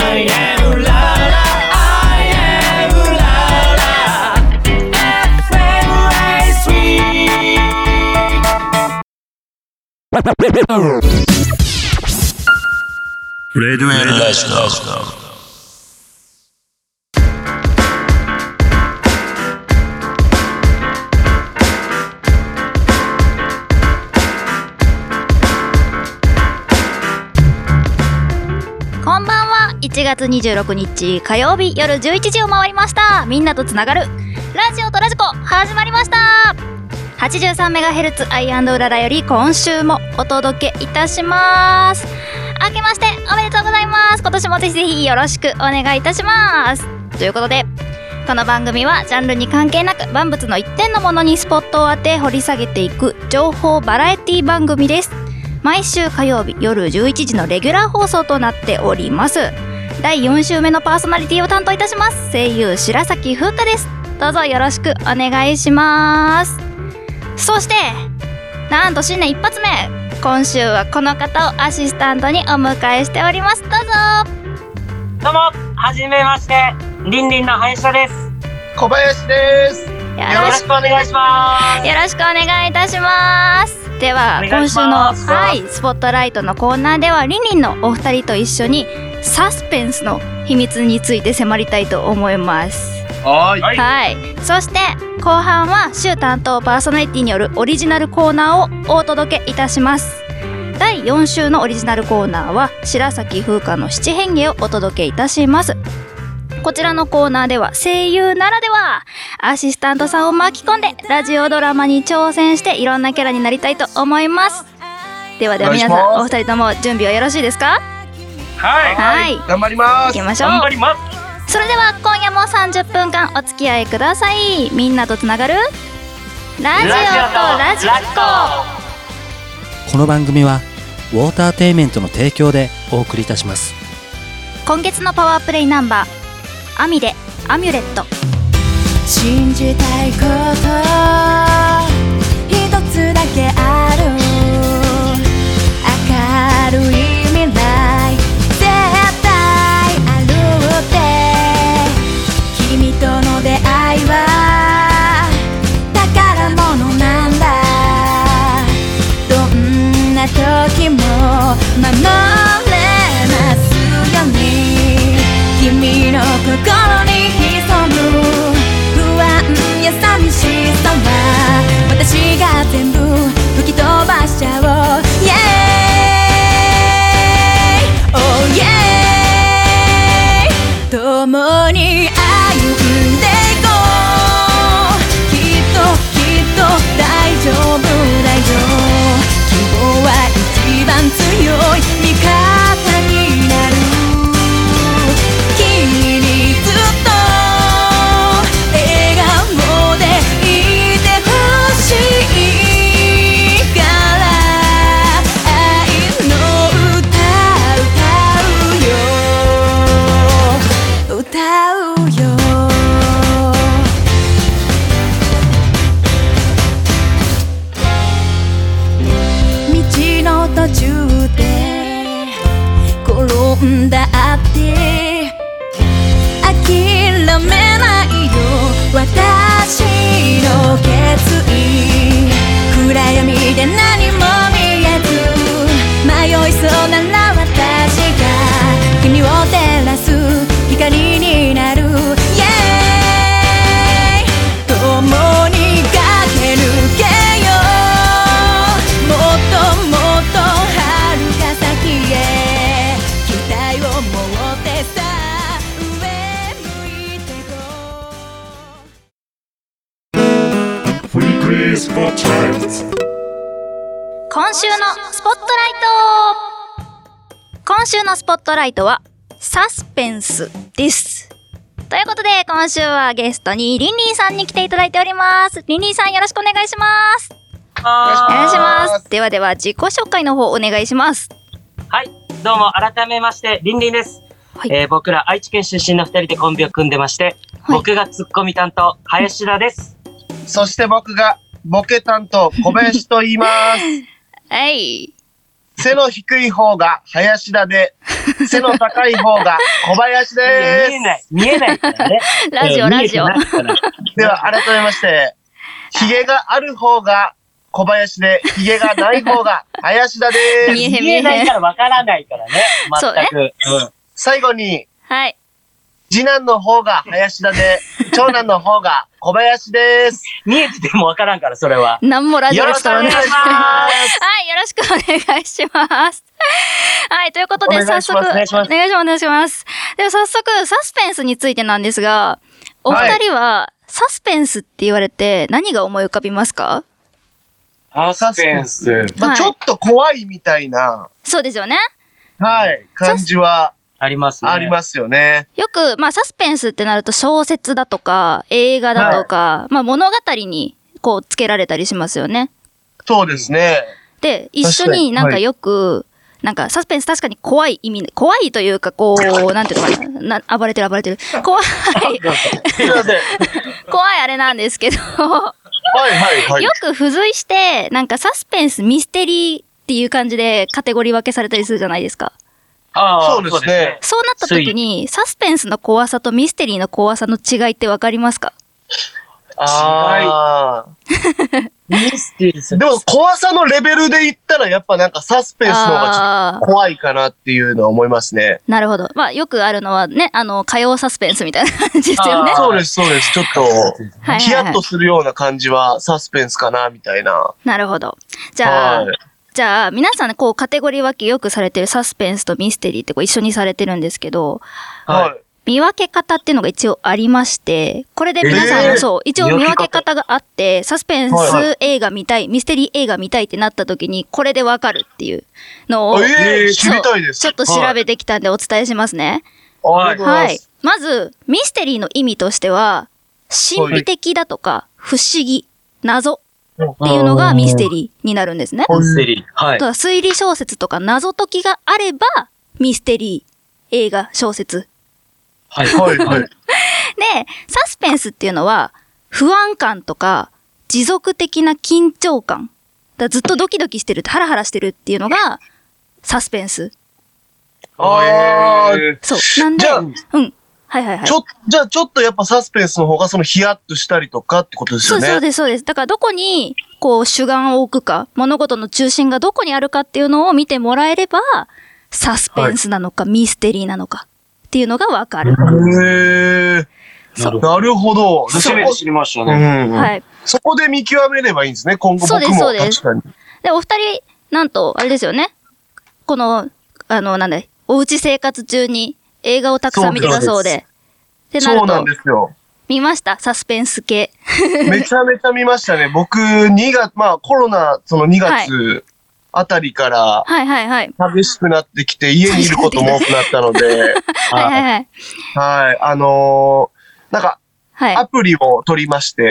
I am la la I am la la FMI3 レデュエルラジオ。 こんばんは。1月26日火曜日夜11時を回りました。みんなとつながるラジオとラジコ始まりました。 83MHz アイ&ウララより今週もお届けいたします。明けましておめでとうございます。今年もぜひぜひよろしくお願いいたします。ということでこの番組はジャンルに関係なく万物の一点のものにスポットを当て掘り下げていく情報バラエティ番組です。毎週火曜日夜11時のレギュラー放送となっております。第4週目のパーソナリティを担当いたします声優白崎風花です。どうぞよろしくお願いします。そしてなんと新年一発目、今週はこの方をアシスタントにお迎えしております。どうぞ。 どうも、はじめまして、りんりんの林田です。 小林です。 よろしくお願いします。 よろしくお願いいたします。では今週のスポットライトのコーナーではりんりんのお二人と一緒にサスペンスの秘密について迫りたいと思います。 はい。 そして後半は週担当パーソナリティによるオリジナルコーナーをお届けいたします。第4週のオリジナルコーナーは白崎風花の七変化をお届けいたします。こちらのコーナーでは声優ならではアシスタントさんを巻き込んでラジオドラマに挑戦していろんなキャラになりたいと思います。では皆さんお二人とも準備はよろしいですか？ はい、 頑張ります。 行きましょう。 頑張ります。 それでは今夜も30分間お付き合いください。みんなとつながるラジオとラジコ。 この番組はウォーターテイメントの提供でお送りいたします。 今月のパワープレイナンバーアミでアミュレット。 信じたいこと一つだけある。明るい未来絶対あるって。君との出会いは宝物なんだ。どんな時も守れますように。君の心に潜む不安や寂しさは私が全部吹き飛ばしちゃおう。 Yeah! Oh yeah! 共に歩んでいこう。きっと大丈夫だよ。希望は一番強い味方になる。だって諦めないよ私の決意。暗闇で何も見えず迷いそうなら私が君を照らす光になる。 Yeah! 共に駆け抜けよう。もっともっと遥か先へ今週のスポットライト。今週のスポットライトはサスペンスです。ということで今週はゲストにりんりんさんに来ていただいております。りんりんさんよろしくお願いします。お願いします。では自己紹介の方お願いします。 はい、どうも改めましてりんりんです。僕ら愛知県出身の2人でコンビを組んでまして、僕がツッコミ担当林田です。 そして僕がボケ担当小林と言います。 はい。 背の低い方が林田で、背の高い方が小林で見えないからね。 ラジオ、ラジオ。 す。では、改めまして、髭がある方が小林で、髭がない方が林田です。 見えへん見えないからわからないからね。全く。 最後に、 はい。 次男の方が林田で、長男の方が小林です。 見えててもわからんから、それは。 なんもラジオでよろしくお願いします。 はい、よろしくお願いします。はい、ということで、早速、お願いします。では早速、サスペンスについてなんですが、お二人は、サスペンスって言われて何が思い浮かびますか？ サスペンス。 まあ、ちょっと怖いみたいな、 そうですよね。 はい、感じはありますね。 ありますよね。 よく、まあ、サスペンスってなると小説だとか、映画だとか、まあ、物語に、こう、つけられたりしますよね。 そうですね。 で、一緒になんかよく、なんか、サスペンス確かに怖い意味、怖いというか、こう、なんていうのかな、暴れてる。怖い、 すいません。 怖いあれなんですけど、 はい。 よく付随して、なんかサスペンス、ミステリーっていう感じでカテゴリー分けされたりするじゃないですか。 そうですね。 そうなった時に、サスペンスの怖さとミステリーの怖さの違いってわかりますか？ ミステリー。 でも怖さのレベルで言ったらやっぱなんかサスペンスの方がちょっと怖いかなっていうのは思いますね。 なるほど。まあよくあるのはね、火曜サスペンスみたいな感じですよね。 そうです。ちょっと、ヒヤッとするような感じはサスペンスかなみたいな。 なるほど。じゃあ、皆さんね、こうカテゴリー分けよくされてるサスペンスとミステリーってこう一緒にされてるんですけど、見分け方っていうのが一応ありまして、これで皆さんも一応見分け方があって、サスペンス映画見たい、ミステリー映画見たいってなった時に、これでわかるっていうのを、 知りたいです。 ちょっと調べてきたんでお伝えしますね。 はい。 まず、ミステリーの意味としては、神秘的だとか、不思議、謎っていうのがミステリーになるんですね。 ミステリー。はい。 あとは推理小説とか謎解きがあれば、ミステリー、映画、小説。 はい。 で、サスペンスっていうのは、不安感とか、持続的な緊張感。ずっとドキドキしてる、ハラハラしてるっていうのが、サスペンス。そう。なんで、はい。 じゃあちょっとやっぱサスペンスの方がそのヒヤッとしたりとかってことですよね。 そうです。だからどこに、こう主眼を置くか、物事の中心がどこにあるかっていうのを見てもらえれば、サスペンスなのか、ミステリーなのかっていうのがわかる。 なるほど。 初めて知りましたね。 はい。 そこで見極めればいいんですね、今後僕も。 そうです。 確かに。 で、お二人、なんと、あれですよね。この、おうち生活中に映画をたくさん見てたそうで。 そうなんですよ。 見ました？サスペンス系。 めちゃめちゃ見ましたね。僕、2月、まあコロナ、その2月あたりから、激しくなってきて、家にいることも多くなったので、なんか、アプリを取りまして、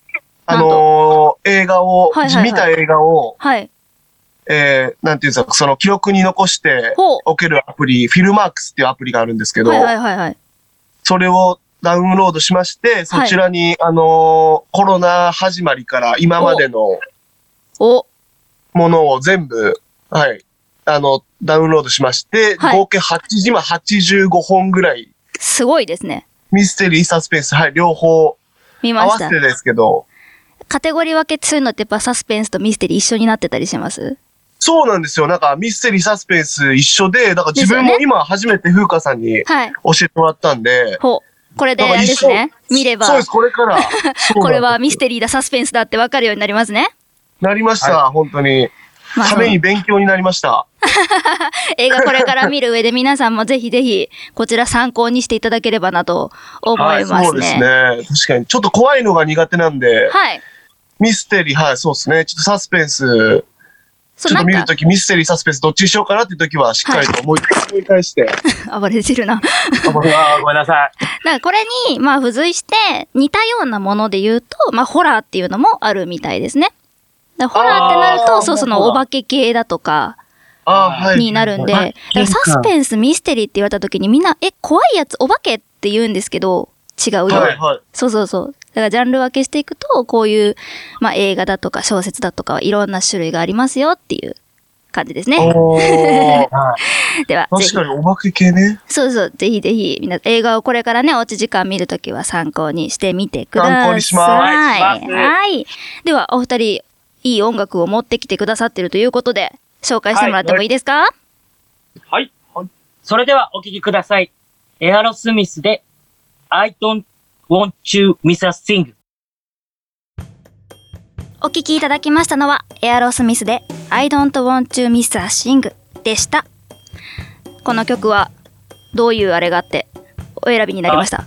映画を、見た映画を、なんていうんですか、その記録に残しておけるアプリ、フィルマークスっていうアプリがあるんですけど、それをダウンロードしまして、そちらに、コロナ始まりから今までのものを全部、ダウンロードしまして、合計今85本ぐらい。 すごいですね。 ミステリー、サスペンス、両方。 見ました。 合わせてですけど。 カテゴリー分けするのってやっぱサスペンスとミステリー一緒になってたりします？ そうなんですよ。なんかミステリー、サスペンス一緒で、だから自分も今初めて風花さんに教えてもらったんで。 これであれですね。見れば。 そうです、これから。 これはミステリーだ、サスペンスだって分かるようになりますね。 なりました、本当に。ために勉強になりました。 映画これから見る上で皆さんもぜひぜひこちら参考にしていただければなと思いますね。 そうですね。確かに。ちょっと怖いのが苦手なんで。ミステリー、そうですね。ちょっとサスペンス。ちょっと見るときミステリー、サスペンスどっちにしようかなっていうときはしっかりと思い返して。 暴れてるな。 ごめんなさい。 だからこれに付随して似たようなもので言うとホラーっていうのもあるみたいですね。ホラーってなるとそのお化け系だとかになるんで、だからサスペンス、ミステリーって言われた時にみんな怖いやつお化けって言うんですけど違うよ。そう。だからジャンル分けしていくとこういう映画だとか小説だとかはいろんな種類がありますよっていう感じですね。では、 確かにお化け系ね。 そうそう、ぜひぜひ、みんな映画をこれからね、おうち時間見るときは参考にしてみてください。 参考にします。 はい。では、お二人、いい音楽を持ってきてくださってるということで、紹介してもらってもいいですか？ はい。それではお聴きください。エアロスミスで I don't want to miss a thing。 お聴きいただきましたのは、エアロスミスで I don't want to miss a thing でした。この曲は、どういうあれがあって、お選びになりました？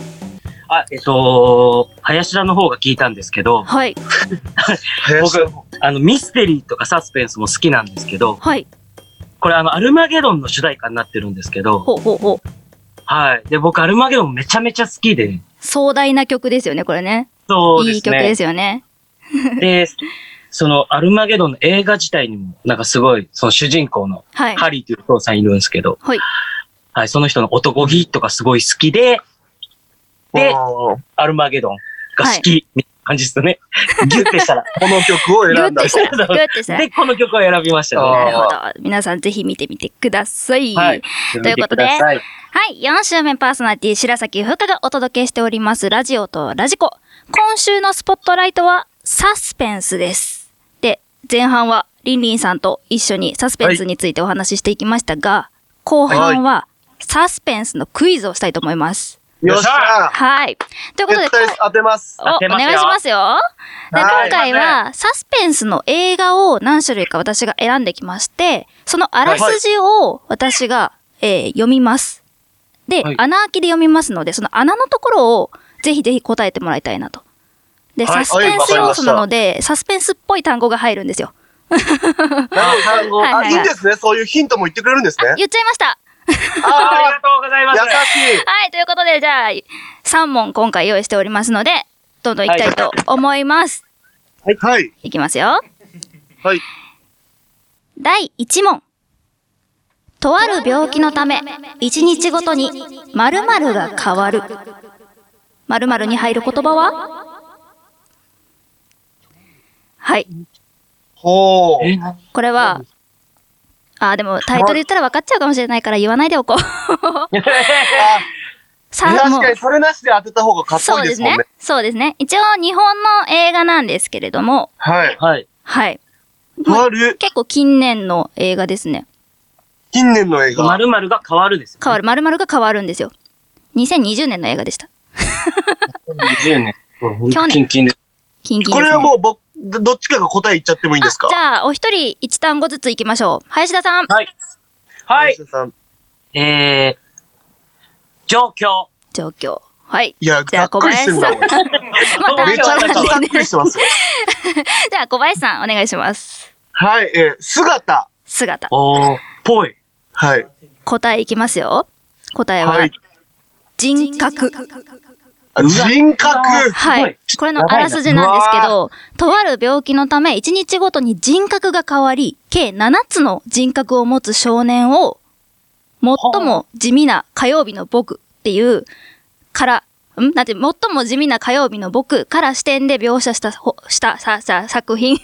林田の方が聞いたんですけど、 はい。 僕、ミステリーとかサスペンスも好きなんですけど、 はい。 これアルマゲドンの主題歌になってるんですけど、はい。で、僕アルマゲドンめちゃめちゃ好きで。 壮大な曲ですよね、これね。 そうですね。 いい曲ですよね。 で、そのアルマゲドンの映画自体にも、なんかすごい、その主人公のハリーというお父さんいるんですけど、はい。はい、その人の男気とかすごい好きで、で、アルマゲドンが好き、みたいな感じですよね。ギュッてしたら、この曲を選んだ。ギュッてしたら。で、この曲を選びましたね。 なるほど。皆さんぜひ見てみてください。はい。ということで、はい。4週目パーソナリティ白崎ふかがお届けしておりますラジオとラジコ。今週のスポットライトはサスペンスです。で、前半はリンリンさんと一緒にサスペンスについてお話ししていきましたが、後半はサスペンスのクイズをしたいと思います。 よっしゃー。 はい。ということで、 当てます。 お願いしますよ。で、今回はサスペンスの映画を何種類か私が選んできまして、そのあらすじを私が、読みます。で、穴開きで読みますので、その穴のところをぜひぜひ答えてもらいたいなと。で、サスペンス要素なので、サスペンスっぽい単語が入るんですよ。 単語。いいんですね。そういうヒントも言ってくれるんですね。 言っちゃいました。 ありがとうございます。 優しい。 はい、ということで、じゃあ、3問今回用意しておりますので、どんどんいきたいと思います。 はい。 いきますよ。 はい。 第1問。とある病気のため、1日ごとに〇〇が変わる。〇〇に入る言葉は？はい。 ほう。 これは、でもタイトル言ったら分かっちゃうかもしれないから言わないでおこう。 確かにそれなしで当てた方がかっこいいですもんね。 そうですね。一応日本の映画なんですけれども。 はい。 はい。結構近年の映画ですね。 近年の映画。 〇〇が変わるですよね。 〇〇が変わるんですよ。2020年の映画でした。 2020年。去年。キンキンです。 これはもうどっちかが答え言っちゃってもいいんですか？ じゃあ、お一人一単語ずついきましょう。林田さん。 はい。 林田さん。 状況。 はい。 いや、ざっくりしてるな。めちゃめちゃざっくりしてますよ。 じゃあ、小林さん、お願いします。 はい、姿。 ぽい。 はい。 答えいきますよ。答えは、人格。 人格。 はい。これのあらすじなんですけど、とある病気のため1日ごとに人格が変わり、計7つの人格を持つ少年を、最も地味な火曜日の僕っていうから、最も地味な火曜日の僕から視点で描写した作品。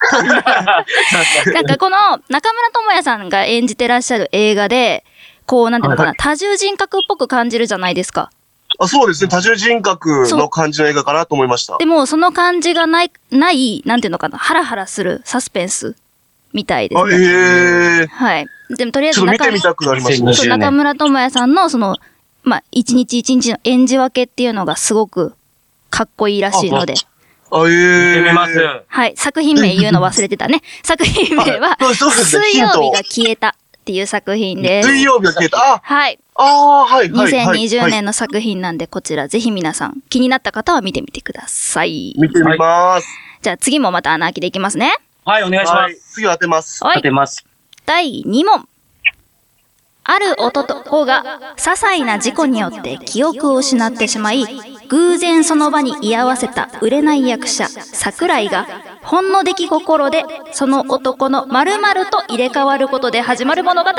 なんかこの中村倫也さんが演じてらっしゃる映画で、こうなんていうのかな、多重人格っぽく感じるじゃないですか。 そうですね。多重人格の感じの映画かなと思いました。 でも、その感じがない、なんていうのかな、ハラハラするサスペンスみたいですね。はい。でも、とりあえずちょっと見てみたくなりますね。 中村倫也さんの、一日一日の演じ分けっていうのがすごくかっこいいらしいので。 見てみます。 はい。作品名言うの忘れてたね。作品名は、水曜日が消えたっていう作品です。 水曜日が消えた。 はい。 はい。 2020年の作品なんで、こちらぜひ皆さん気になった方は見てみてください。 見てみます。 じゃあ次もまた穴開きでいきますね。 はい、お願いします。 次当てます。 当てます。 第2問。ある男が些細な事故によって記憶を失ってしまい、偶然その場に居合わせた売れない役者、桜井が、ほんの出来心でその男の〇〇と入れ替わることで始まる物語。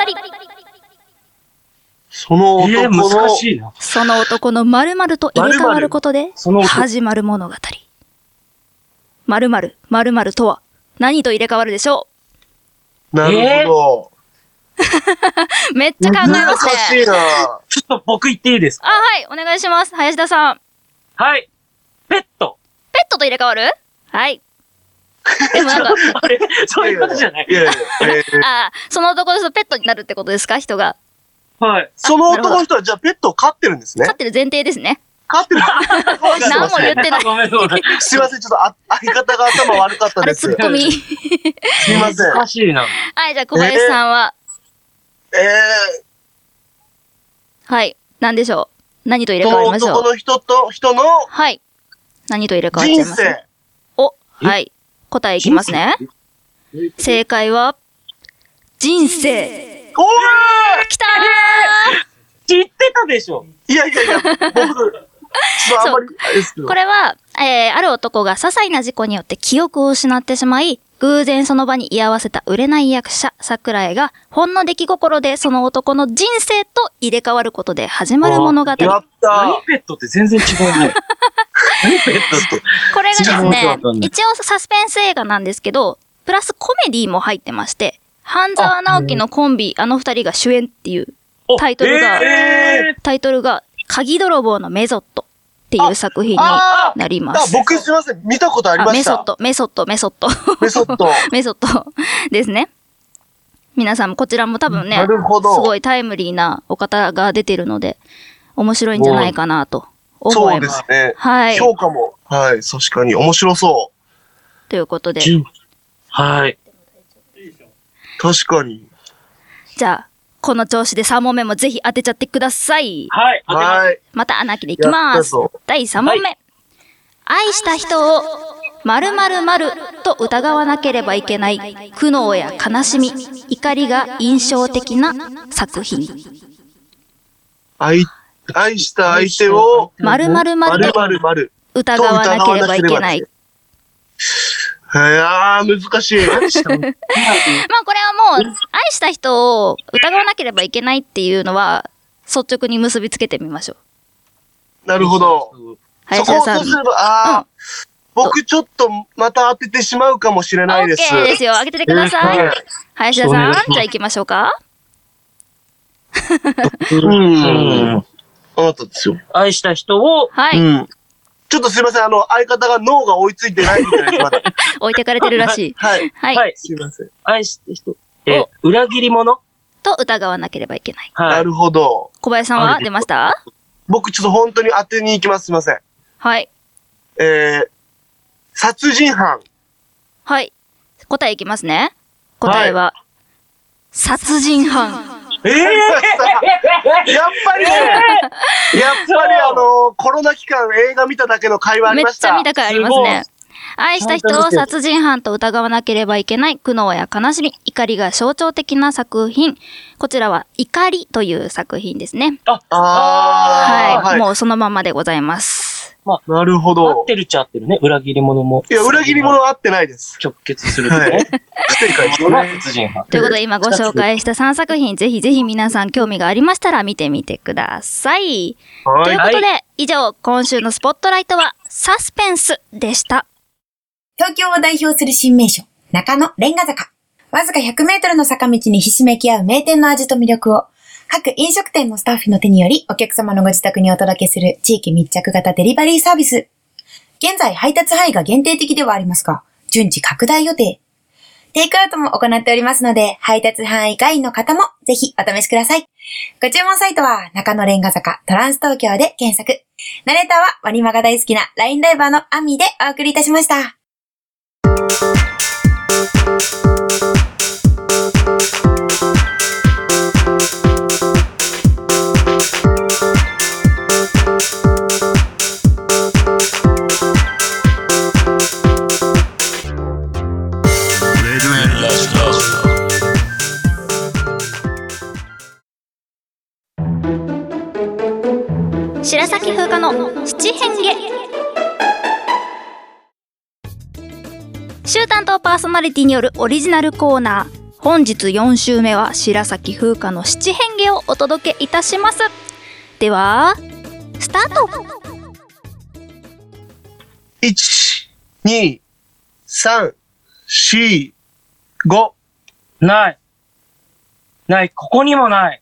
その男の〇〇と入れ替わることで始まる物語。〇〇とは何と入れ替わるでしょう？ なるほど。 めっちゃ考えますね。 難しいな。 ちょっと僕言っていいですか？ はい、お願いします。林田さん。 はい。ペット。 ペットと入れ替わる？はい。でもなんかあれそういうことじゃない。 あ、その男の人ペットになるってことですか、人が。 はい。 その男の人はじゃあペットを飼ってるんですね。 飼ってる前提ですね。 飼ってる。 何も言ってない。 ごめんごめん。 すいません、ちょっと相方が頭悪かったです。 あれ、ツッコミ。 すいません。 難しいな。 はい、じゃあ小林さんは。はい、何でしょう。何と入れ替わりましょう。 その男の人と人の。 はい。何と入れ替わっちゃいます？ 人生。 お、はい。答えいきますね。正解は、人生。 おーきたー知ってたでしょ。 いや、僕、あんまりあれですけど。 これは、ある男が些細な事故によって記憶を失ってしまい、偶然その場に居合わせた売れない役者、桜井が、ほんの出来心でその男の人生と入れ替わることで始まる物語。 やったー。 何ペットって全然違うね。何ペットって。 これがですね、一応サスペンス映画なんですけど、プラスコメディも入ってまして、半沢直樹のコンビ、あの二人が主演っていうタイトルが、鍵泥棒のメソッドっていう作品になります。 僕すいません、見たことありました。 メソッドですね。皆さんもこちらも多分ね、すごいタイムリーなお方が出てるので、面白いんじゃないかなと思います。 そうですね。 はい。 評価も、はい、確かに面白そう。 ということで。 はい。 確かに。 じゃあ、この調子で3問目もぜひ当てちゃってください。 はい。 はい。 また穴あきでいきます。第3問目。はい、愛した人を〇〇〇と疑わなければいけない苦悩や悲しみ、怒りが印象的な作品。 愛した相手を 〇〇〇と疑わなければいけない。 難しい。 まあこれはもう、愛した人を疑わなければいけないっていうのは、率直に結びつけてみましょう。なるほど。 林田さん。 そうすれば、僕ちょっとまた当ててしまうかもしれないです。 OK ですよ。当ててください。林田さん、じゃあ行きましょうか。 あなたですよ。 愛した人を、 はい。 ちょっとすいません、相方が脳が追いついてないみたいです、まだ。 置いてかれてるらしい。 はい。 はい。 すいません。 愛した人。裏切り者と疑わなければいけない。 なるほど。 小林さんは出ました？ 僕ちょっと本当に当てに行きます、すいません。 はい。 殺人犯。 はい。答えいきますね。答えは、殺人犯。 やっぱりコロナ期間映画見ただけの会話ありました。 めっちゃ見た回ありますね。愛した人を殺人犯と疑わなければいけない苦悩や悲しみ、怒りが象徴的な作品。こちらは怒りという作品ですね。はい。もうそのままでございます。 なるほど。 合ってるっちゃ合ってるね。裏切り者も。 いや、裏切り者は合ってないです。 直結するとね。 不正解殺人犯。 ということで今ご紹介した3作品、ぜひぜひ皆さん興味がありましたら見てみてください。ということで、以上、今週のスポットライトはサスペンスでした。 東京を代表する新名所、中野レンガ坂。わずか100メートルの坂道にひしめき合う名店の味と魅力を、各飲食店のスタッフの手によりお客様のご自宅にお届けする地域密着型デリバリーサービス。現在配達範囲が限定的ではありますが、順次拡大予定。テイクアウトも行っておりますので、配達範囲外の方もぜひお試しください。ご注文サイトは中野レンガ坂トランス東京で検索。ナレーターはワニマが大好きなラインライバーのアミでお送りいたしました。 白崎風花の七変化。週担当パーソナリティによるオリジナルコーナー。本日4週目は白崎風花の七変化をお届けいたします。ではスタート。 1、2、3、4、5、 ない、ここにもない。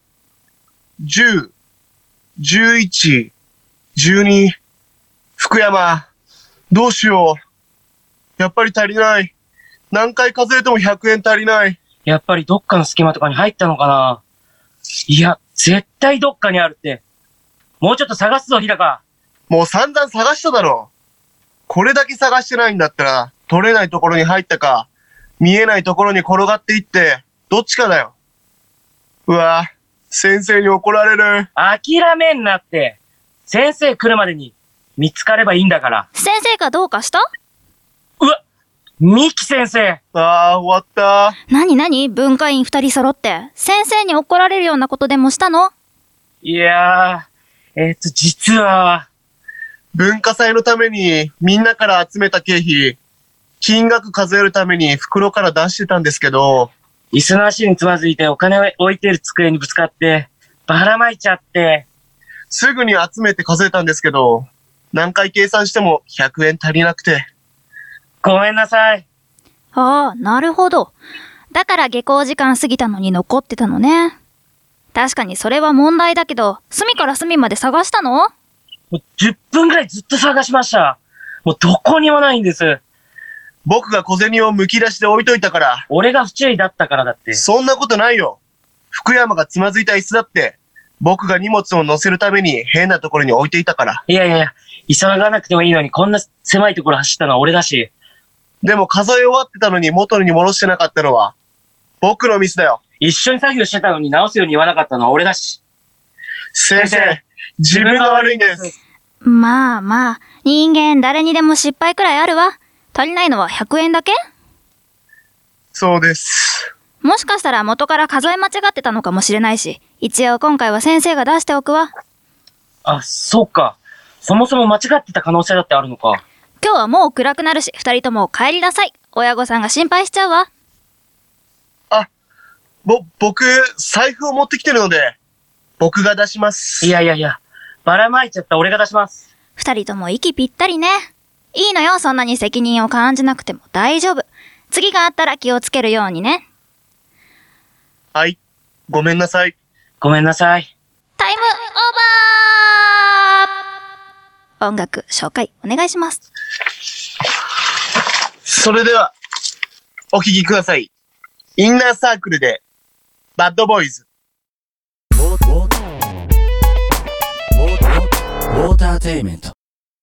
10、11、12。福山、どうしよう。やっぱり足りない。何回数えても100円足りない。 やっぱりどっかの隙間とかに入ったのかな。いや、絶対どっかにあるって。もうちょっと探すぞ、日高。 もう散々探しただろ。これだけ探してないんだったら、取れないところに入ったか、見えないところに転がっていって、どっちかだよ。うわ、先生に怒られる。 諦めんなって。先生来るまでに見つかればいいんだから。 先生がどうかした？ うわ、ミキ先生。 ああ、終わった。 何文化員2人揃って、先生に怒られるようなことでもしたの？ いやー、実は。 文化祭のためにみんなから集めた経費、金額数えるために袋から出してたんですけど、 椅子の足につまずいてお金を置いてる机にぶつかって、ばらまいちゃって。 すぐに集めて数えたんですけど、何回計算しても100円足りなくて。 ごめんなさい。 ああ、なるほど。だから下校時間過ぎたのに残ってたのね。確かにそれは問題だけど、隅から隅まで探したの？ もう10分くらいずっと探しました。もうどこにもないんです。 僕が小銭を剥き出して置いといたから。 俺が不注意だったからだって。 そんなことないよ。福山がつまずいた椅子だって、僕が荷物を乗せるために変なところに置いていたから。 いや、急がなくてもいいのにこんな狭いところ走ったのは俺だし。 でも数え終わってたのに元に戻してなかったのは、僕のミスだよ。 一緒に作業してたのに直すように言わなかったのは俺だし。 先生、自分が悪いんです。 まあ、人間誰にでも失敗くらいあるわ。足りないのは100円だけ？ そうです。 もしかしたら元から数え間違ってたのかもしれないし、一応今回は先生が出しておくわ。 あ、そうか。そもそも間違ってた可能性だってあるのか。 今日はもう暗くなるし、二人とも帰りなさい。親御さんが心配しちゃうわ。 僕、財布を持ってきてるので、僕が出します。 いや、ばらまいちゃった俺が出します。 二人とも息ぴったりね。いいのよ、そんなに責任を感じなくても大丈夫。次があったら気をつけるようにね。 はい、ごめんなさい。 ごめんなさい。 タイムオーバー！音楽紹介お願いします。 それでは、お聴きください。インナーサークルで、バッドボーイズ。 ウォーターテイメント。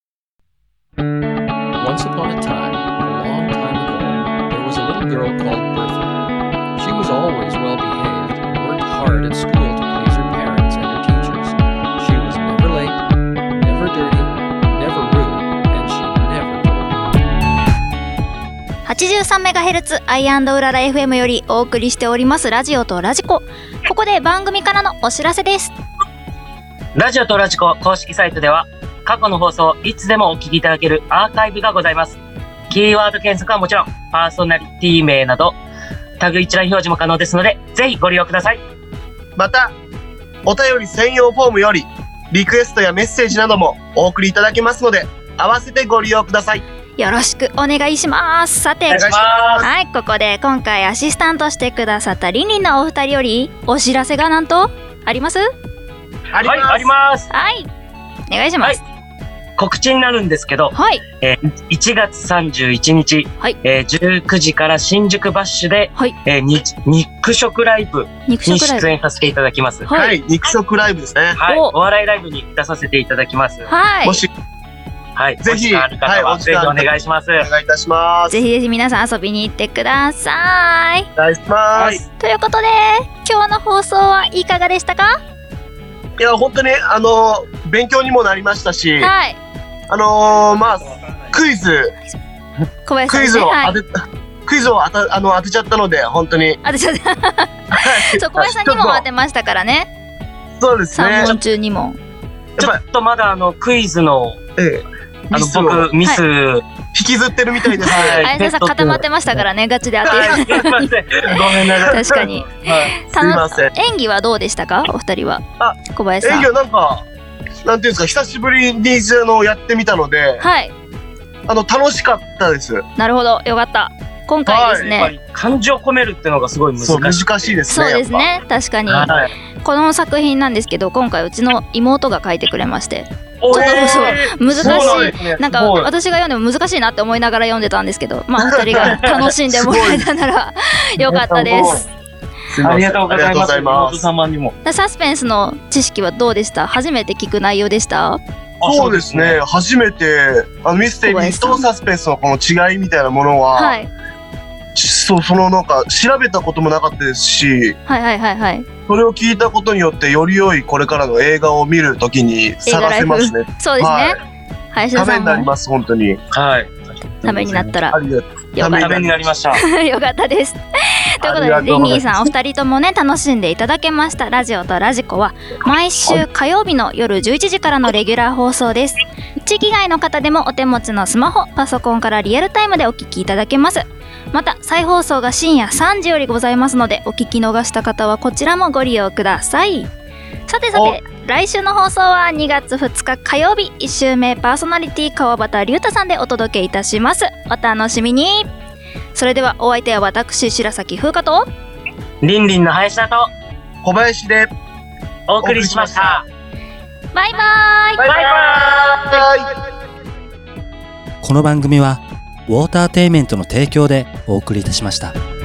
Once upon a time, a long time ago, there was a little girl called Bertha. She was always well behaved and worked hard at school to please her parents and her teachers. She was never late, never dirty, never rude, and she never told. 83MHz アイ&うらら FM よりお送りしておりますラジオとラジコ。ここで番組からのお知らせです。 ラジオとラジコ公式サイトでは過去の放送いつでもお聞きいただけるアーカイブがございます。キーワード検索はもちろんパーソナリティ名などタグ一覧表示も可能ですのでぜひご利用ください。 またお便り専用フォームよりリクエストやメッセージなどもお送りいただけますので合わせてご利用ください。 よろしくお願いします。さて、はい、ここで今回アシスタントしてくださったリンリンのお二人よりお知らせがなんとあります？ あります。 はい、お願いします。 はい、告知になるんですけど、 はい、 1月31日、 はい、 19時から新宿バッシュで、はい、肉食ライブに出演させていただきます。 はい、肉食ライブですね。 はい、お笑いライブに出させていただきます。 はい、 もし、 はい、 ぜひ、 お願いします。 お願いいたします。 ぜひ皆さん遊びに行ってください。 お願いします。 ということで、今日の放送はいかがでしたか？ いや、本当に、勉強にもなりましたし、 はい。 まあ、クイズを当てちゃったので、本当に。 当てちゃった。そう、小林さん2問当てましたからね。 そうですね。 3問中2問。 ちょっとまだクイズの、僕、ミス、 引きずってるみたいです。 あやさん固まってましたからね、ガチで当てる。 ごめんなさい。 確かに。 すいません。 演技はどうでしたか、お二人は？小林さん。 演技はなんか、なんていうんですか、久しぶりにやってみたので、 はい。 楽しかったです。 なるほど、よかった。 今回ですね、 やっぱり感情込めるってのがすごい難しいですね。 そうですね、確かに、この作品なんですけど、今回うちの妹が書いてくれまして、ちょっと難しい、なんか私が読んでも難しいなって思いながら読んでたんですけど、まあ2人が楽しんでもらえたならよかったです。 ありがとうございます。妹様にも。 サスペンスの知識はどうでした？初めて聞く内容でした？ そうですね、初めてミステリーとサスペンスのこの違いみたいなものは、はい、そのなんか調べたこともなかったですし、 はいはいはいはい、 それを聞いたことによってより良いこれからの映画を見るときに探せますね。 そうですね。林田さんもためになります、本当に。 はい。 ためになったら。 ためになりました。 よかったです。ということで、リニーさんお二人ともね、楽しんでいただけました。ラジオとラジコは毎週火曜日の夜11時からのレギュラー放送です。地域外の方でもお手持ちのスマホ、パソコンからリアルタイムでお聞きいただけます。また再放送が深夜3時よりございますので、お聞き逃した方はこちらもご利用ください。さて来週の放送は2月2日火曜日、1週目パーソナリティ川端龍太さんでお届けいたします。お楽しみに。それではお相手は私白崎風花とリンリンの林田と小林でお送りしました。 バイバイ。 バイバイ。 この番組はウォーターテイメントの提供でお送りいたしました。